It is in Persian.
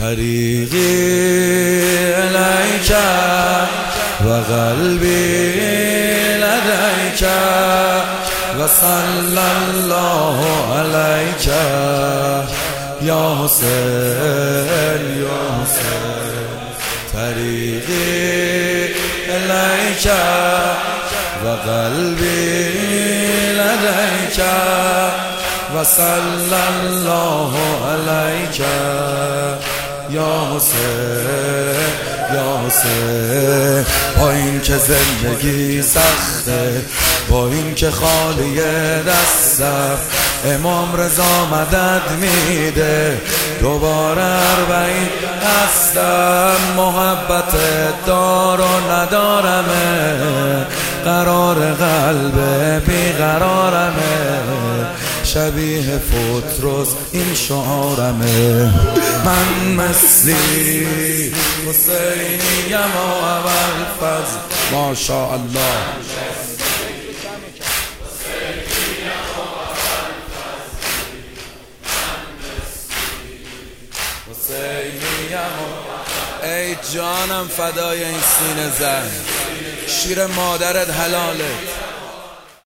طریقی الیک و قلبی لدیک و صلی الله علیک یا حسین یا حسین. طریقی الیک و قلبی لدیک و صلی الله علیک یا حسین یا حسین. با این که زندگی سخته، با این که خالی دستم، امام رضا مدد میده، دوباره 40 هستم. محبت دار و ندارمه، قرار قلب بیقرارمه، شبیه فوتروس این شعارمه. من مثلی حسینیم و ابوالفضل. ماشاءالله. ای جانم فدای این سینه زن، شیر مادرت حلاله.